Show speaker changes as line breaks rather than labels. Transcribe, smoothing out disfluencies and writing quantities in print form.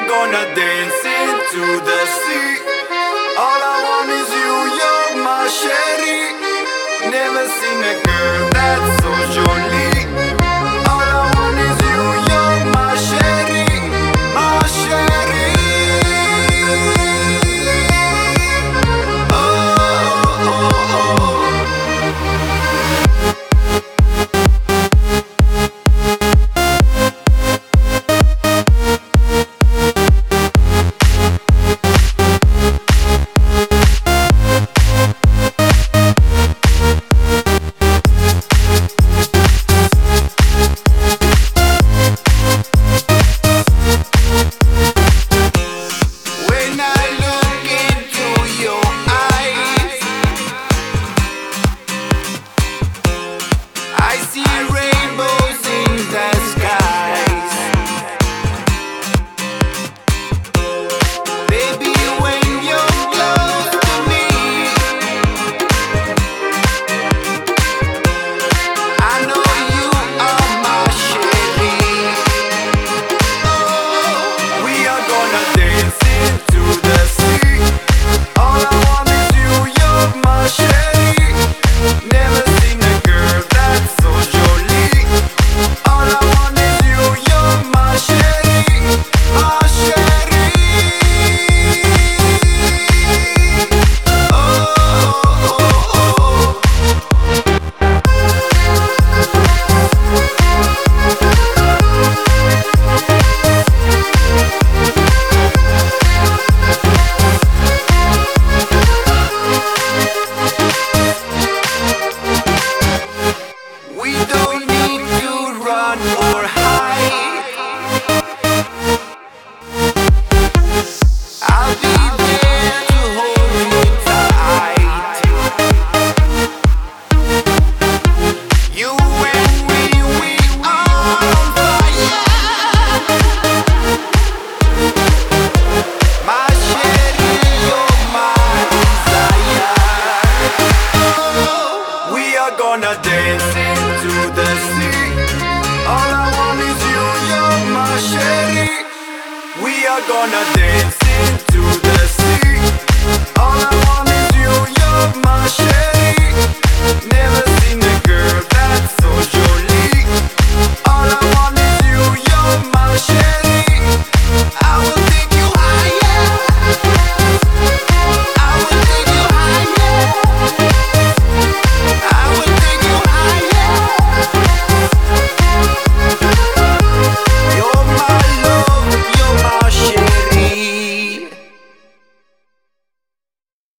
gonna dance into the sea. All I want is you, you're my sherry. Never seen a girl that's so jolie. All I want is you, you're my sherry, my sherry. Oh, oh, oh. Gonna dance into the sea. All I want is you, you're my sherry. We are gonna dance into the sea. All I want is you, you're my sherry. Never